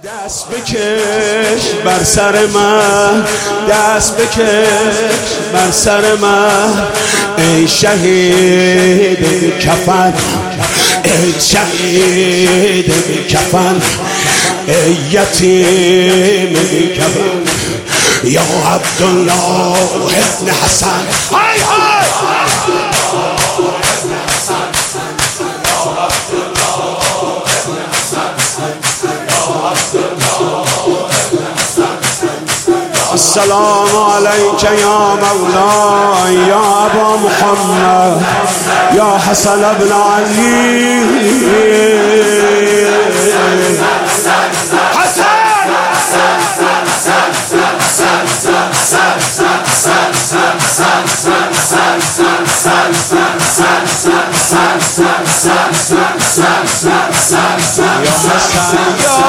دست بکش بر سر من، دست بکش بر سر من، ای شهید بی کفن، ای شهید بی کفن، ای یتیم بی کفن، یا عبدالله ابن حسن. های های السلام عليك يا مولاي يا أبا محمد يا حسن بن علي. يا حسن يا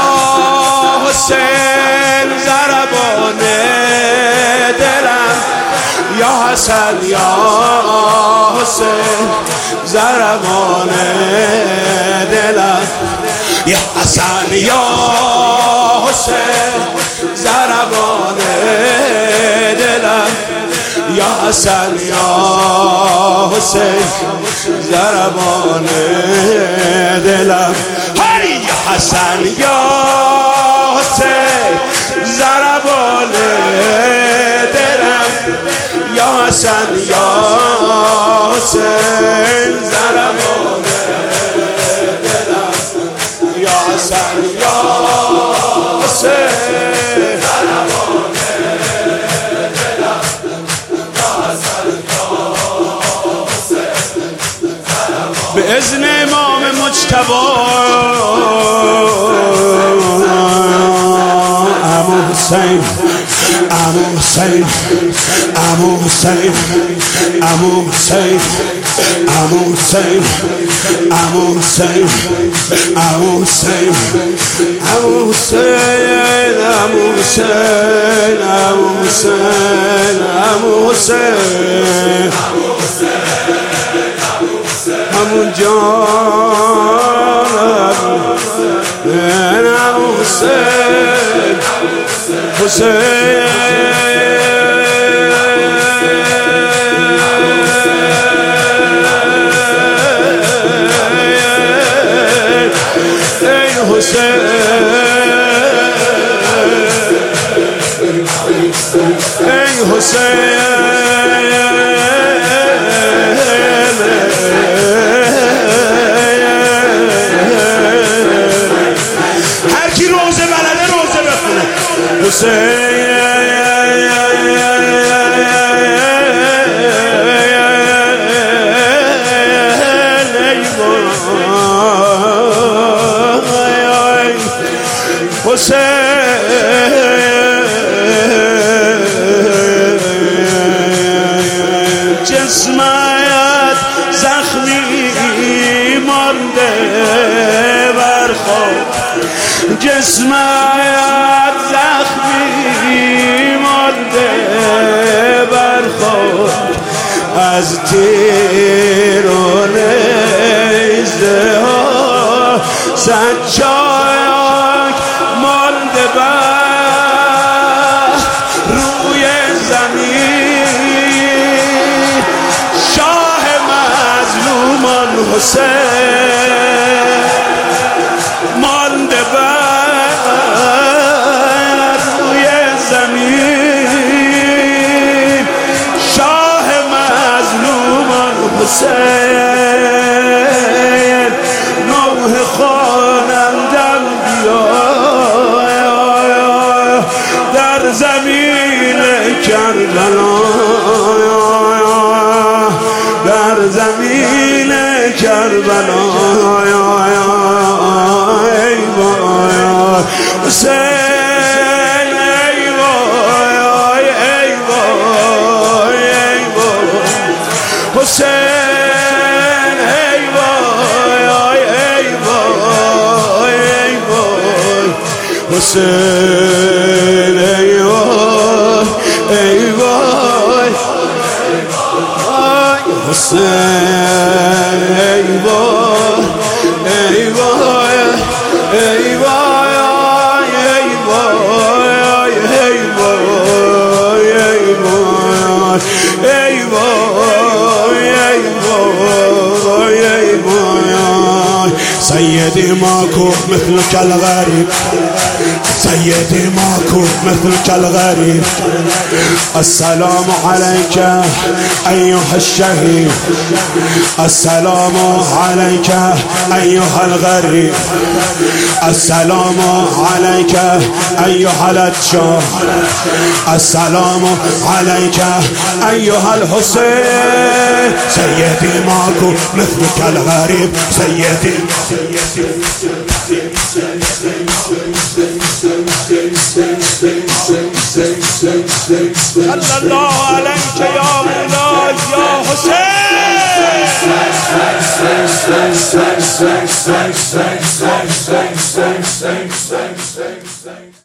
حسين ضربان دلم، يا حسن يا حسين ضربان دلم، يا حسن يا حسين ضربان دلم، يا حسن يا حسين ضربان دلم، يا حسن يا حسين ضربان دلم، يا حسن يا حسين ضربان دلم، يا حسن يا حسين ضربان دلم، يا حسن يا حسين بإذن امام مجتبی عمو حسین، عمو حسین، عمو حسین، عمو حسین، عمو حسین، عمو حسین، عمو حسین، عمو حسین، عمو حسین، عمو حسین، عمو حسین، عمو جان عمو حسین، حسین ای حسین، ای حسین، هر کی روزه بلده روزه بخونه. حسین جسمت زخمی مانده بر خاک، جسمت زخمی مانده بر خاک، از تیر و نیزه ها سجاک مانده بر روی زمین، شاه مظلومان حسین مانده بر روی زمین، شاه مظلومان حسین، نوح خوانندم بیا در زمین کربلا، در زمین کربلا، ای وای حسین، ای وای، ای وای، ای وای حسین، ای وای، ای وای، ای وای حسین، ای وای، ای وای حسین، ای وای، ای وای، ای وای، ای سيدي ماكو مثلك الغريب، سيدي ماكو مثلك الغريب. السلام عليك أيها الشهيد، السلام عليك أيها الغريب، السلام عليك أيها الأتشار، السلام عليك أيها الحسين. سيدي ماكو مثلك الغريب، سيدي صلى الله عليك يا مولاي يا حسين.